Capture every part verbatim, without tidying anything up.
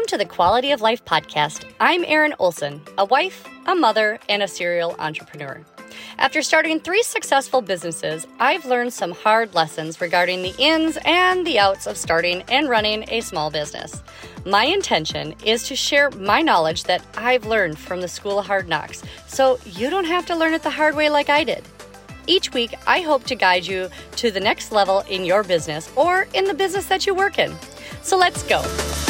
to the Quality of Life podcast. I'm Erin Olson, a wife, a mother, and a serial entrepreneur. After starting three successful businesses, I've learned some hard lessons regarding the ins and the outs of starting and running a small business. My intention is to share my knowledge that I've learned from the School of Hard Knocks, so you don't have to learn it the hard way like I did. Each week, I hope to guide you to the next level in your business or in the business that you work in. So let's go.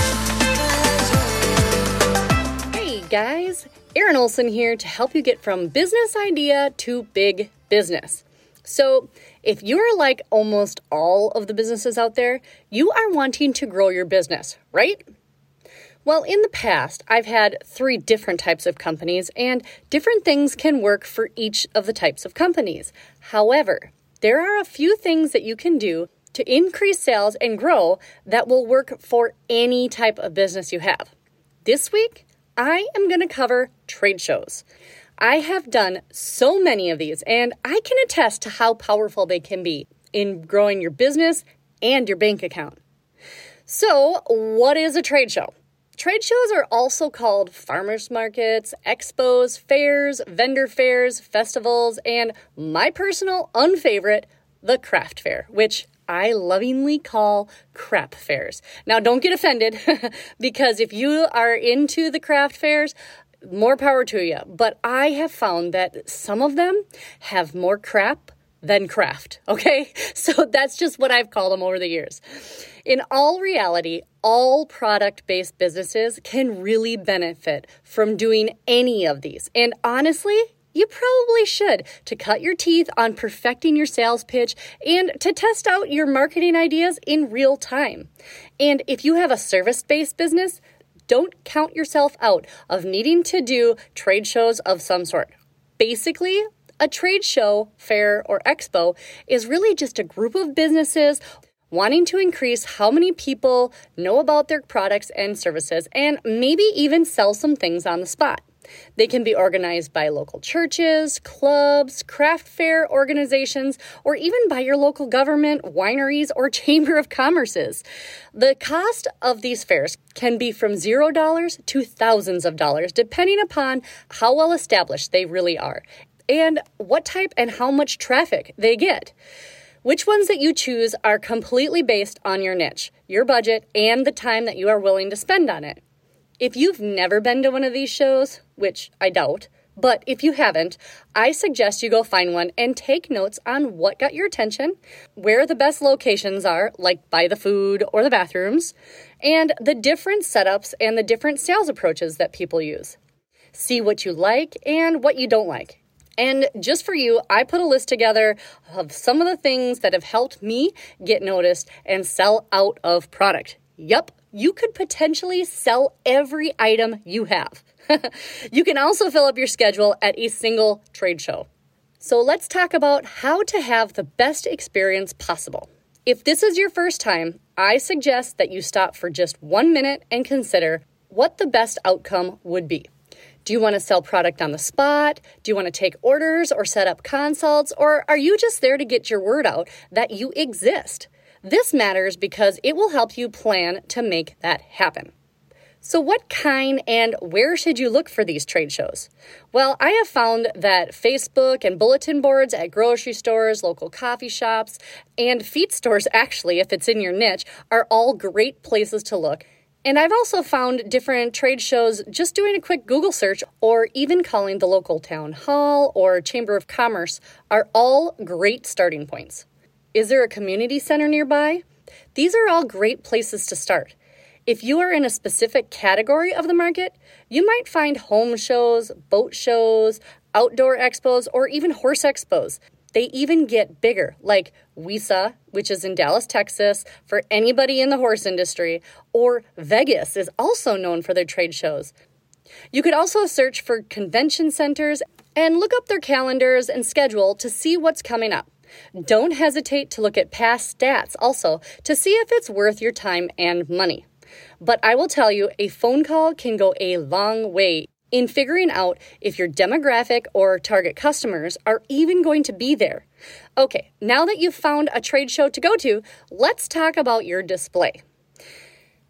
Hey guys, Erin Olson here to help you get from business idea to big business. So if you're like almost all of the businesses out there, you are wanting to grow your business, right? Well, in the past, I've had three different types of companies, and different things can work for each of the types of companies. However, there are a few things that you can do to increase sales and grow that will work for any type of business you have. This week, I am going to cover trade shows. I have done so many of these, and I can attest to how powerful they can be in growing your business and your bank account. So, what is a trade show? Trade shows are also called farmers markets, expos, fairs, vendor fairs, festivals, and my personal unfavorite, the craft fair, which I lovingly call crap fairs. Now, don't get offended, because if you are into the craft fairs, more power to you. But I have found that some of them have more crap than craft, okay? So that's just what I've called them over the years. In all reality, all product-based businesses can really benefit from doing any of these. And honestly, you probably should, to cut your teeth on perfecting your sales pitch and to test out your marketing ideas in real time. And if you have a service-based business, don't count yourself out of needing to do trade shows of some sort. Basically, a trade show, fair, or expo is really just a group of businesses wanting to increase how many people know about their products and services and maybe even sell some things on the spot. They can be organized by local churches, clubs, craft fair organizations, or even by your local government, wineries, or chamber of commerces. The cost of these fairs can be from zero dollars to thousands of dollars, depending upon how well established they really are, and what type and how much traffic they get. Which ones that you choose are completely based on your niche, your budget, and the time that you are willing to spend on it. If you've never been to one of these shows, which I doubt, but if you haven't, I suggest you go find one and take notes on what got your attention, where the best locations are, like by the food or the bathrooms, and the different setups and the different sales approaches that people use. See what you like and what you don't like. And just for you, I put a list together of some of the things that have helped me get noticed and sell out of product. Yup, you could potentially sell every item you have. You can also fill up your schedule at a single trade show. So let's talk about how to have the best experience possible. If this is your first time, I suggest that you stop for just one minute and consider what the best outcome would be. Do you want to sell product on the spot? Do you want to take orders or set up consults? Or are you just there to get your word out that you exist? This matters because it will help you plan to make that happen. So what kind and where should you look for these trade shows? Well, I have found that Facebook and bulletin boards at grocery stores, local coffee shops, and feed stores, actually, if it's in your niche, are all great places to look. And I've also found different trade shows just doing a quick Google search or even calling the local town hall or chamber of commerce are all great starting points. Is there a community center nearby? These are all great places to start. If you are in a specific category of the market, you might find home shows, boat shows, outdoor expos, or even horse expos. They even get bigger, like WISA, which is in Dallas, Texas, for anybody in the horse industry, or Vegas is also known for their trade shows. You could also search for convention centers and look up their calendars and schedule to see what's coming up. Don't hesitate to look at past stats also to see if it's worth your time and money. But I will tell you, a phone call can go a long way in figuring out if your demographic or target customers are even going to be there. Okay, now that you've found a trade show to go to, let's talk about your display.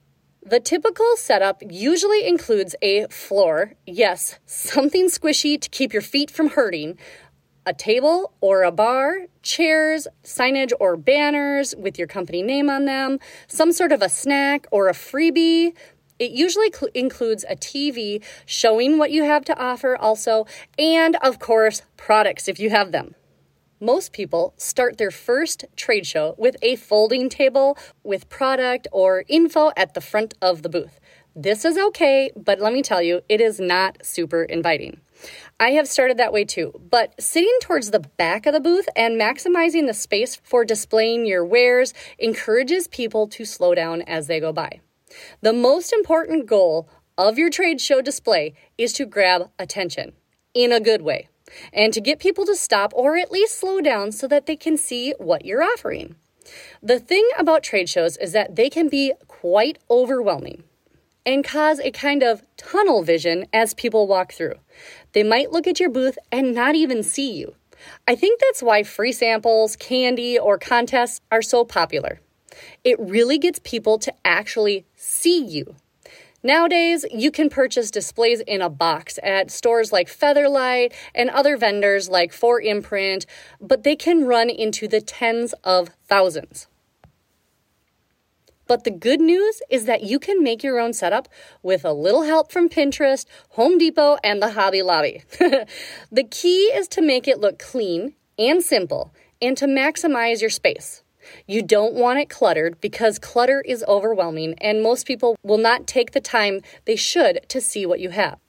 The typical setup usually includes a floor, yes, something squishy to keep your feet from hurting, a table or a bar, chairs, signage or banners with your company name on them, some sort of a snack or a freebie. It usually cl- includes a T V showing what you have to offer also, and of course, products if you have them. Most people start their first trade show with a folding table with product or info at the front of the booth. This is okay, but let me tell you, it is not super inviting. I have started that way too, but sitting towards the back of the booth and maximizing the space for displaying your wares encourages people to slow down as they go by. The most important goal of your trade show display is to grab attention in a good way, and to get people to stop or at least slow down so that they can see what you're offering. The thing about trade shows is that they can be quite overwhelming and cause a kind of tunnel vision as people walk through. They might look at your booth and not even see you. I think that's why free samples, candy, or contests are so popular. It really gets people to actually see you. Nowadays, you can purchase displays in a box at stores like Featherlight and other vendors like four imprint, but they can run into the tens of thousands. But the good news is that you can make your own setup with a little help from Pinterest, Home Depot, and the Hobby Lobby. The key is to make it look clean and simple and to maximize your space. You don't want it cluttered because clutter is overwhelming and most people will not take the time they should to see what you have.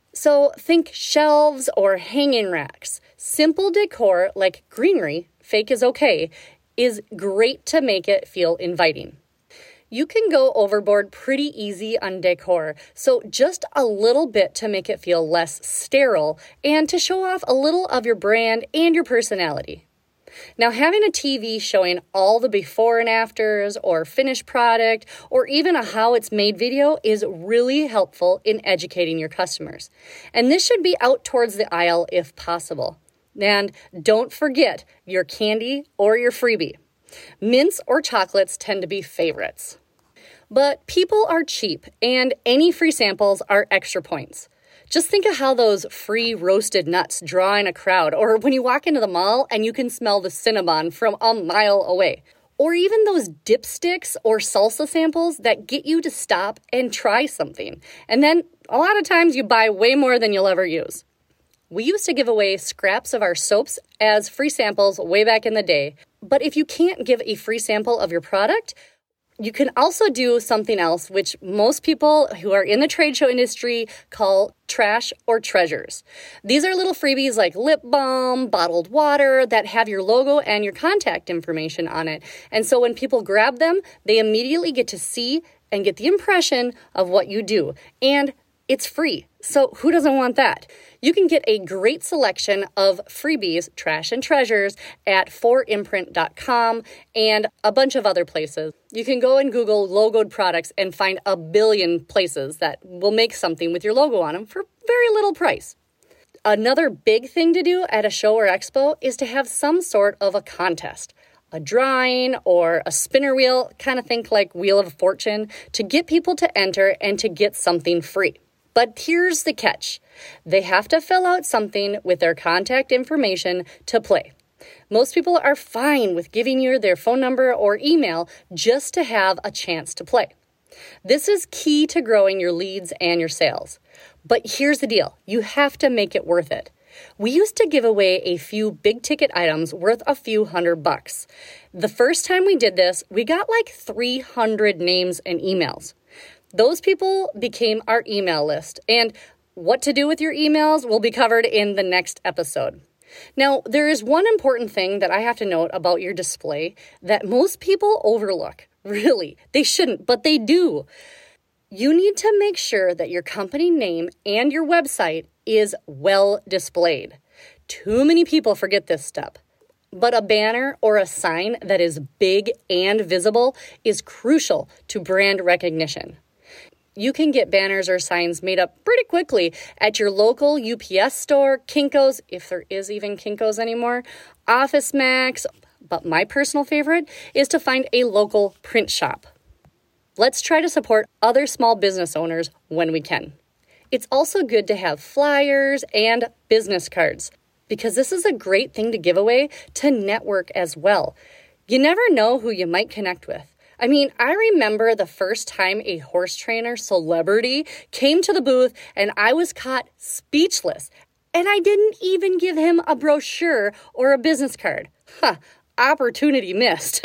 So think shelves or hanging racks. Simple decor like greenery, fake is okay, is great to make it feel inviting. You can go overboard pretty easy on decor, so just a little bit to make it feel less sterile and to show off a little of your brand and your personality. Now, having a T V showing all the before and afters or finished product or even a how it's made video is really helpful in educating your customers. And this should be out towards the aisle if possible. And don't forget your candy or your freebie. Mints or chocolates tend to be favorites. But people are cheap and any free samples are extra points. Just think of how those free roasted nuts draw in a crowd, or when you walk into the mall and you can smell the cinnamon from a mile away. Or even those dipsticks or salsa samples that get you to stop and try something. And then a lot of times you buy way more than you'll ever use. We used to give away scraps of our soaps as free samples way back in the day. But if you can't give a free sample of your product, you can also do something else, which most people who are in the trade show industry call trash or treasures. These are little freebies like lip balm, bottled water that have your logo and your contact information on it. And so when people grab them, they immediately get to see and get the impression of what you do. And it's free. So who doesn't want that? You can get a great selection of freebies, trash and treasures, at four imprint dot com and a bunch of other places. You can go and Google logoed products and find a billion places that will make something with your logo on them for very little price. Another big thing to do at a show or expo is to have some sort of a contest. A drawing or a spinner wheel, kind of think like Wheel of Fortune, to get people to enter and to get something free. But here's the catch. They have to fill out something with their contact information to play. Most people are fine with giving you their phone number or email just to have a chance to play. This is key to growing your leads and your sales. But here's the deal. You have to make it worth it. We used to give away a few big ticket items worth a few hundred bucks. The first time we did this, we got like three hundred names and emails. Those people became our email list, and what to do with your emails will be covered in the next episode. Now, there is one important thing that I have to note about your display that most people overlook. Really, they shouldn't, but they do. You need to make sure that your company name and your website is well displayed. Too many people forget this step. But a banner or a sign that is big and visible is crucial to brand recognition. You can get banners or signs made up pretty quickly at your local U P S store, Kinko's, if there is even Kinko's anymore, Office Max, but my personal favorite is to find a local print shop. Let's try to support other small business owners when we can. It's also good to have flyers and business cards because this is a great thing to give away to network as well. You never know who you might connect with. I mean, I remember the first time a horse trainer celebrity came to the booth and I was caught speechless. And I didn't even give him a brochure or a business card. Huh, opportunity missed.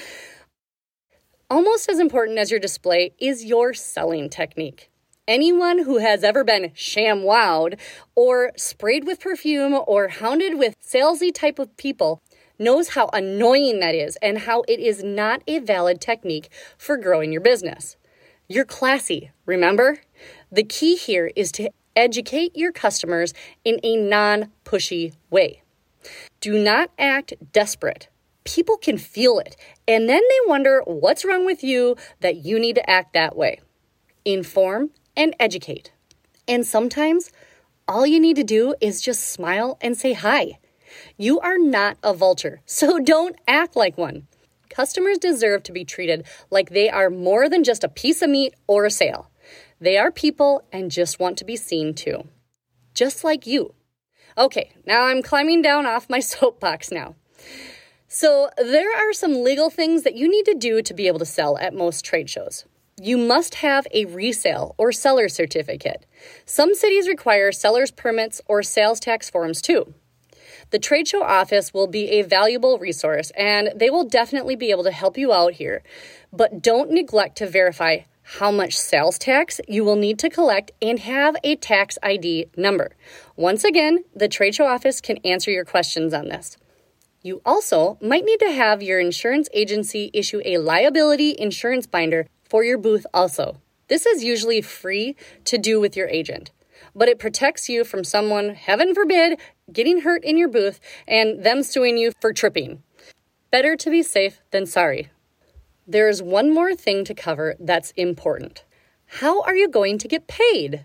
Almost as important as your display is your selling technique. Anyone who has ever been sham-wowed or sprayed with perfume or hounded with salesy type of people knows how annoying that is and how it is not a valid technique for growing your business. You're classy, remember? The key here is to educate your customers in a non-pushy way. Do not act desperate. People can feel it, and then they wonder what's wrong with you that you need to act that way. Inform and educate. And sometimes all you need to do is just smile and say hi. You are not a vulture, so don't act like one. Customers deserve to be treated like they are more than just a piece of meat or a sale. They are people and just want to be seen too. Just like you. Okay, now I'm climbing down off my soapbox now. So there are some legal things that you need to do to be able to sell at most trade shows. You must have a resale or seller certificate. Some cities require seller's permits or sales tax forms too. The trade show office will be a valuable resource and they will definitely be able to help you out here. But don't neglect to verify how much sales tax you will need to collect and have a tax I D number. Once again, the trade show office can answer your questions on this. You also might need to have your insurance agency issue a liability insurance binder for your booth also. This is usually free to do with your agent, but it protects you from someone, heaven forbid, getting hurt in your booth and them suing you for tripping. Better to be safe than sorry. There is one more thing to cover that's important. How are you going to get paid?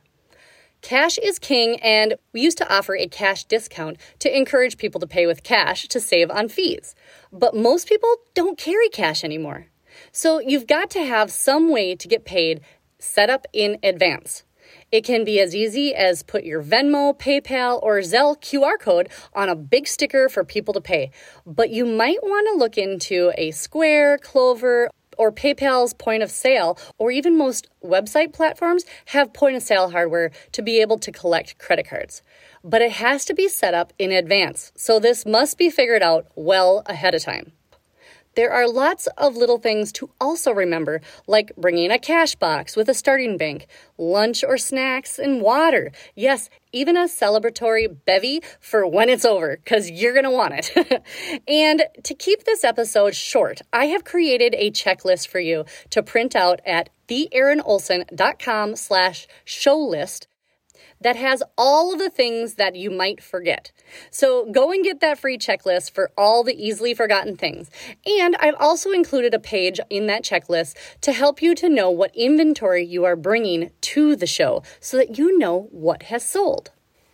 Cash is king, and we used to offer a cash discount to encourage people to pay with cash to save on fees. But most people don't carry cash anymore. So you've got to have some way to get paid set up in advance. It can be as easy as put your Venmo, PayPal, or Zelle Q R code on a big sticker for people to pay. But you might want to look into a Square, Clover, or PayPal's point of sale, or even most website platforms have point of sale hardware to be able to collect credit cards. But it has to be set up in advance, so this must be figured out well ahead of time. There are lots of little things to also remember, like bringing a cash box with a starting bank, lunch or snacks, and water. Yes, even a celebratory bevy for when it's over, because you're going to want it. And to keep this episode short, I have created a checklist for you to print out at theerinolson.com slash show list that has all of the things that you might forget. So go and get that free checklist for all the easily forgotten things. And I've also included a page in that checklist to help you to know what inventory you are bringing to the show so that you know what has sold.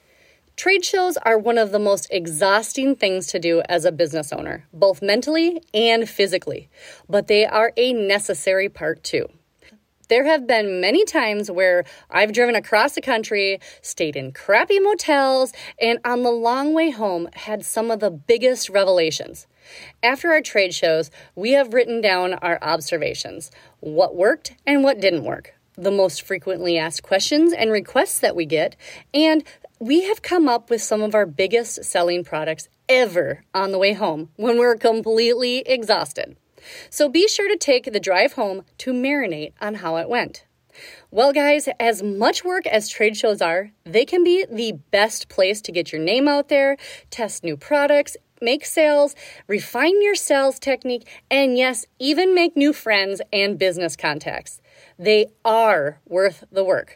Trade shows are one of the most exhausting things to do as a business owner, both mentally and physically, but they are a necessary part too. There have been many times where I've driven across the country, stayed in crappy motels, and on the long way home had some of the biggest revelations. After our trade shows, we have written down our observations, what worked and what didn't work, the most frequently asked questions and requests that we get, and we have come up with some of our biggest selling products ever on the way home when we're completely exhausted. So be sure to take the drive home to marinate on how it went. Well, guys, as much work as trade shows are, they can be the best place to get your name out there, test new products, make sales, refine your sales technique, and yes, even make new friends and business contacts. They are worth the work.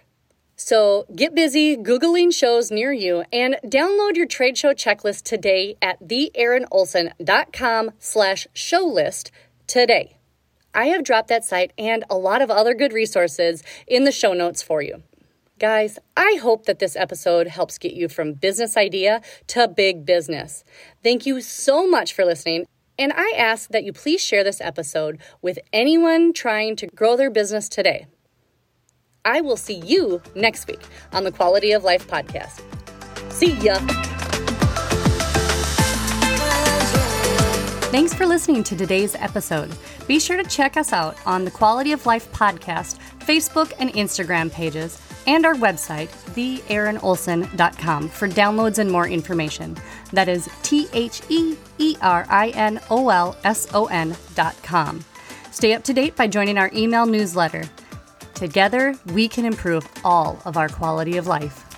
So get busy Googling shows near you and download your trade show checklist today at theerinolson.com slash show list today. I have dropped that site and a lot of other good resources in the show notes for you. Guys, I hope that this episode helps get you from business idea to big business. Thank you so much for listening. And I ask that you please share this episode with anyone trying to grow their business today. I will see you next week on the Quality of Life podcast. See ya. Thanks for listening to today's episode. Be sure to check us out on the Quality of Life podcast, Facebook and Instagram pages, and our website, the erin olson dot com, for downloads and more information. That is T H E E R I N O L S O N dot com. Stay up to date by joining our email newsletter. Together, we can improve all of our quality of life.